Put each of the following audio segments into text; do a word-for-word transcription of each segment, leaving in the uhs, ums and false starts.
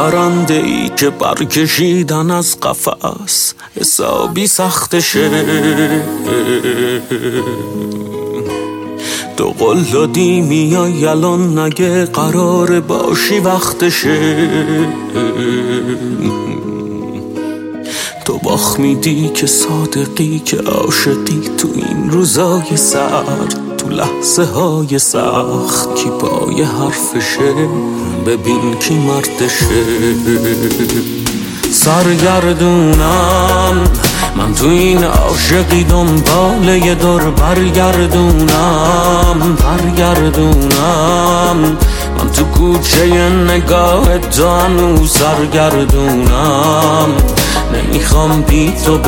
پرنده ای که برکشیدن از قفس حسابی سختشه. تو قول دادی میای الان نگه قرار باشی وقتشه. تو باخ میدی که صادقی که عاشقی تو این روزای سرد تو لحظه های سخت کی پای حرفشه ببین کی مردشه. سرگردونم من تو این عاشقی دنبال یه دور برگردونم برگردونم من تو کوچه نگاه تو هنوز سرگردونم نمیخوام بی تو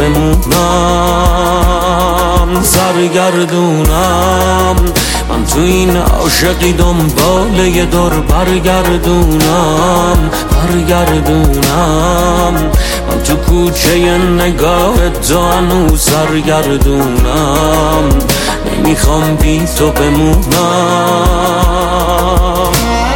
بمونم. سرگردونم من تو این عاشقی دنبال یه دور برگردونم برگردونم من تو کوچه نگاه تو هنوز سرگردونم نمیخوام بی تو بمونم.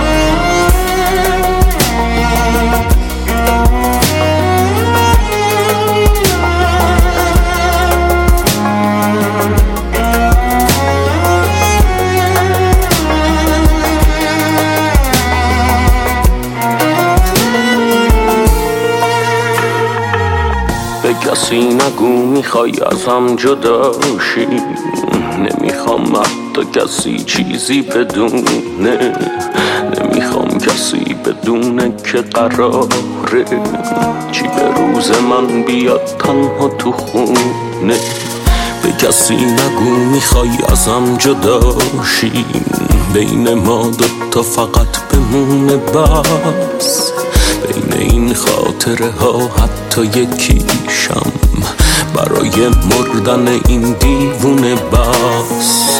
به کسی نگو میخوای ازم جداشی نمیخوام حتی کسی چیزی بدونه نمیخوام کسی بدونه که قراره چی به روز من بیاد تنها تو خونه. به کسی نگو میخوای ازم جداشی بین ما دوتا فقط بمونه بس بین این خاطره ها حتی یکیشم برای مردن این دیوونه بس.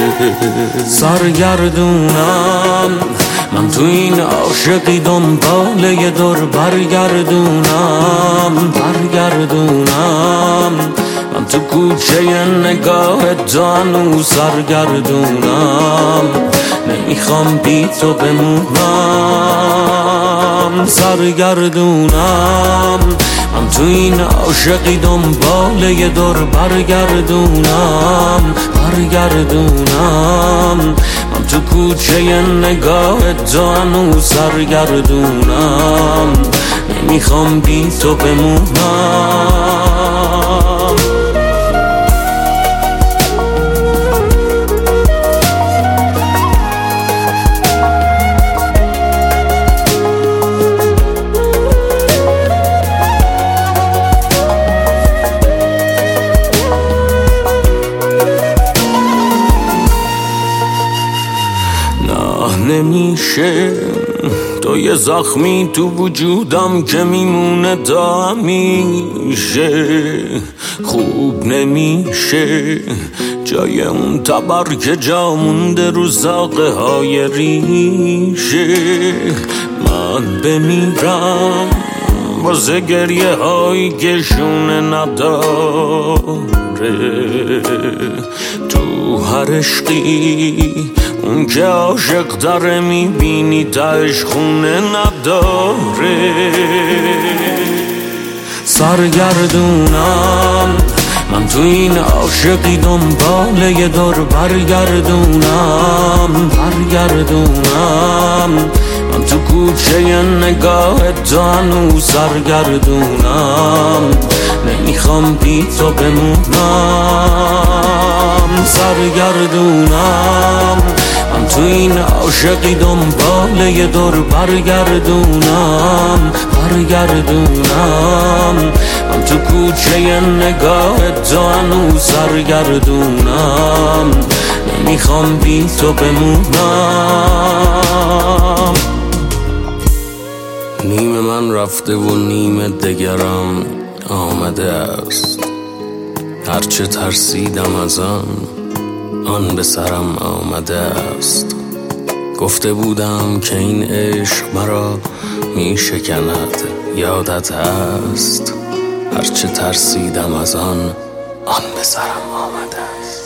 سرگردونم من تو این عاشقی دنبال یه دور برگردونم برگردونم من تو کوچه نگاه تو هنوز سرگردونم نمیخوام بی تو بمونم. سرگردونم من تو این عاشقی دنبال یه دور برگردونم برگردونم من تو کوچه نگاه تو هنوز سرگردونم نمیخوام بی تو بمونم. نمیشه تو یه زخمی تو وجودم که میمونه تا همیشه خوب نمیشه جای اون تبر که جا مونده رو زاغه های ریشه. من بمیرم واسه گریه هایی که شونه نداره تو هر عشقی اون که عاشق داره میبینی تاش خونه نداره. سرگردونم من تو این عاشقی دنبال یه دور برگردونم برگردونم من تو کوچه نگاه تو هنوز سرگردونم نمیخوام بی تو بمونم. سرگردونم من تو این عاشقی دنبال یه دور برگردونم برگردونم من تو کوچه نگاه تو هنوز سرگردونم نمیخوام بی تو بمونم. نیم من رفته و نیم دگرم آمده است هرچه ترسیدم از آن آن به سرم آمده است. گفته بودم که این عشق مرا می شکند یادت هست هرچه ترسیدم از آن آن به سرم آمده است.